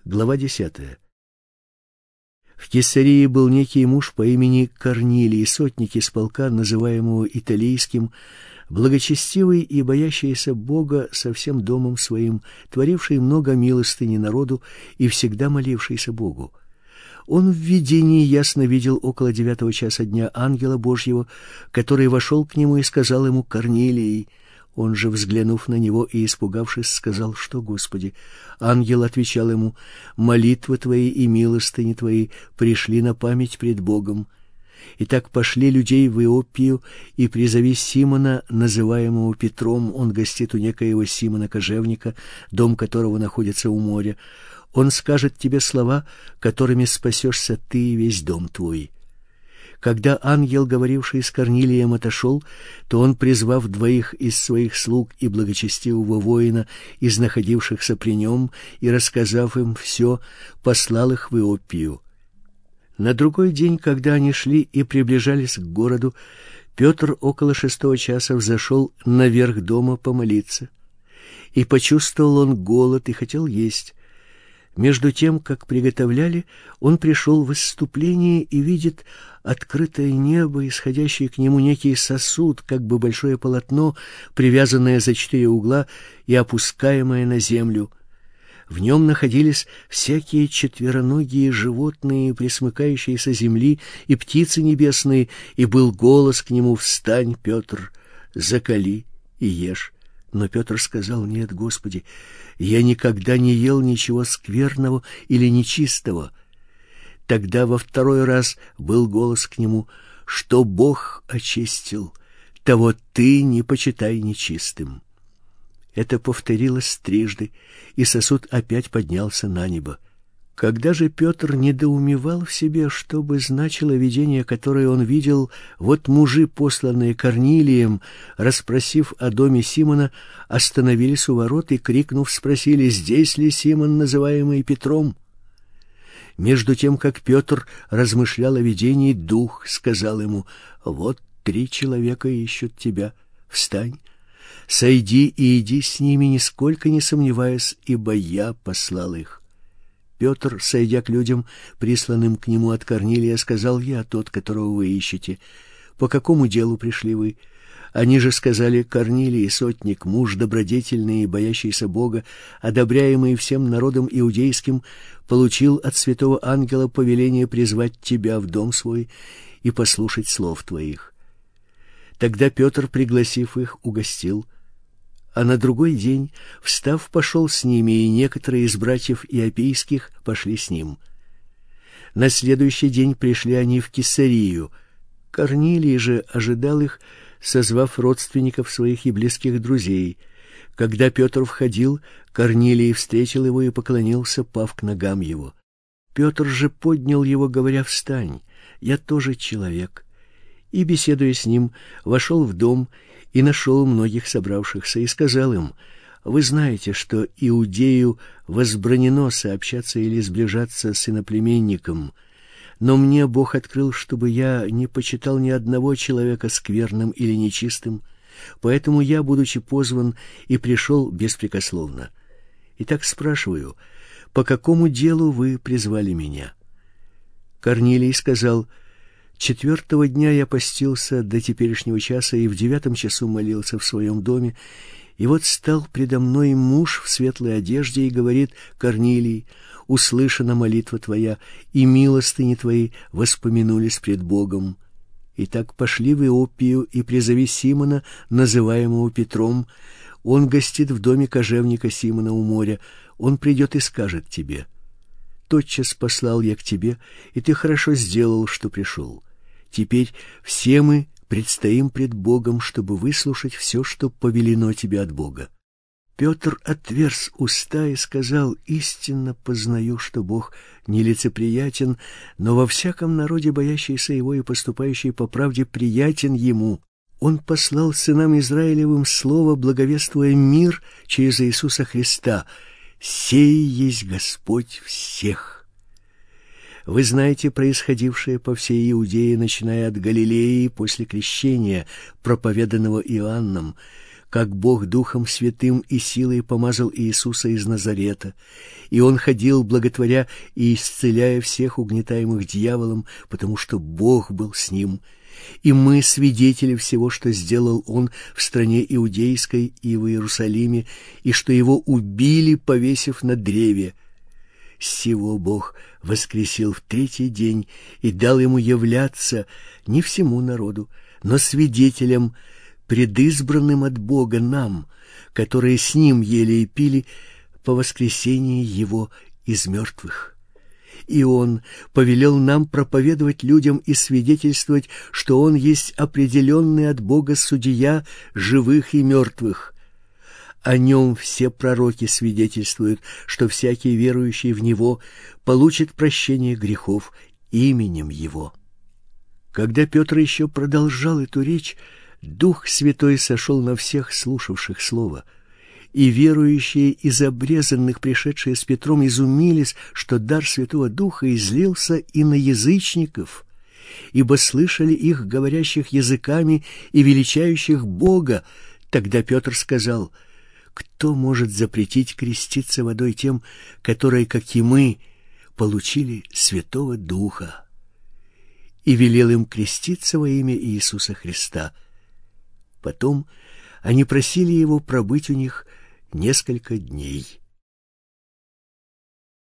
Глава 10. В Кесарии был некий муж по имени Корнилий, сотник из полка, называемого Италийским, благочестивый и боящийся Бога со всем домом своим, творивший много милостыни народу и всегда молившийся Богу. Он в видении ясно видел около 9 часа дня ангела Божьего, который вошел к нему и сказал ему: «Корнилий». Он же, взглянув на него и испугавшись, сказал: «Что, Господи?» Ангел отвечал ему: «Молитвы твои и милостыни твои пришли на память пред Богом. Итак, пошли людей в Иопию и призови Симона, называемого Петром. Он гостит у некоего Симона кожевника, дом которого находится у моря. Он скажет тебе слова, которыми спасешься ты и весь дом твой». Когда ангел, говоривший с Корнилием, отошел, то он, призвав 2 из своих слуг и благочестивого воина, из находившихся при нем, и, рассказав им все, послал их в Иопию. На другой день, когда они шли и приближались к городу, Петр около 6 часа взошел наверх дома помолиться. И почувствовал он голод и хотел есть. Между тем, как приготовляли, он пришел в исступление и видит открытое небо, исходящий к нему некий сосуд, как бы большое полотно, привязанное за 4 угла и опускаемое на землю. В нем находились всякие четвероногие животные, пресмыкающиеся земли, и птицы небесные, и был голос к нему: «Встань, Петр, закали и ешь». Но Петр сказал: «Нет, Господи, я никогда не ел ничего скверного или нечистого». Тогда во 2 раз был голос к нему: «Что Бог очистил, того ты не почитай нечистым». Это повторилось 3, и сосуд опять поднялся на небо. Когда же Петр недоумевал в себе, что бы значило видение, которое он видел, вот мужи, посланные Корнилием, расспросив о доме Симона, остановились у ворот и, крикнув, спросили: «Здесь ли Симон, называемый Петром?» Между тем, как Петр размышлял о видении, Дух сказал ему: «Вот 3 человека ищут тебя. Встань, сойди и иди с ними, нисколько не сомневаясь, ибо я послал их». Петр, сойдя к людям, присланным к нему от Корнилия, сказал: «Я тот, которого вы ищете. По какому делу пришли вы?» Они же сказали: «Корнилий, сотник, муж добродетельный и боящийся Бога, одобряемый всем народом иудейским, получил от святого ангела повеление призвать тебя в дом свой и послушать слов твоих». Тогда Петр, пригласив их, угостил. А на другой день, встав, пошел с ними, и некоторые из братьев иопийских пошли с ним. На следующий день пришли они в Кесарию. Корнилий же ожидал их, созвав родственников своих и близких друзей. Когда Петр входил, Корнилий встретил его и поклонился, пав к ногам его. Петр же поднял его, говоря: «Встань, я тоже человек». И, беседуя с ним, вошел в дом и нашел многих собравшихся, и сказал им: «Вы знаете, что иудею возбранено сообщаться или сближаться с иноплеменником, но мне Бог открыл, чтобы я не почитал ни одного человека скверным или нечистым, поэтому я, будучи позван, и пришел беспрекословно. Итак, спрашиваю: по какому делу вы призвали меня?» Корнилий сказал: 4 дня я постился до теперешнего часа и в 9 часу молился в своем доме, и вот стал предо мной муж в светлой одежде и говорит: «Корнилий, услышана молитва твоя, и милостыни твои воспомянулись пред Богом. Итак, пошли в Иопию и призови Симона, называемого Петром. Он гостит в доме кожевника Симона у моря. Он придет и скажет тебе». Тотчас послал я к тебе, и ты хорошо сделал, что пришел. Теперь все мы предстоим пред Богом, чтобы выслушать все, что повелено тебе от Бога». Петр отверз уста и сказал: «Истинно познаю, что Бог нелицеприятен, но во всяком народе, боящийся его и поступающий по правде, приятен ему. Он послал сынам Израилевым слово, благовествуя мир через Иисуса Христа. Сей есть Господь всех». Вы знаете происходившее по всей Иудее, начиная от Галилеи после крещения, проповеданного Иоанном, как Бог Духом Святым и силой помазал Иисуса из Назарета, и Он ходил, благотворя и исцеляя всех угнетаемых дьяволом, потому что Бог был с Ним. И мы свидетели всего, что сделал Он в стране Иудейской и в Иерусалиме, и что Его убили, повесив на древе. Сего Бог воскресил в третий день и дал Ему являться не всему народу, но свидетелям, предизбранным от Бога нам, которые с Ним ели и пили по воскресении Его из мертвых. И Он повелел нам проповедовать людям и свидетельствовать, что Он есть определенный от Бога судья живых и мертвых. О Нем все пророки свидетельствуют, что всякий верующий в Него получит прощение грехов именем Его». Когда Петр еще продолжал эту речь, Дух Святой сошел на всех слушавших Слово. И верующие из обрезанных, пришедшие с Петром, изумились, что дар Святого Духа излился и на язычников, ибо слышали их, говорящих языками и величающих Бога. Тогда Петр сказал: «Кто может запретить креститься водой тем, которые, как и мы, получили Святого Духа?» И велел им креститься во имя Иисуса Христа. Потом они просили Его пробыть у них несколько дней.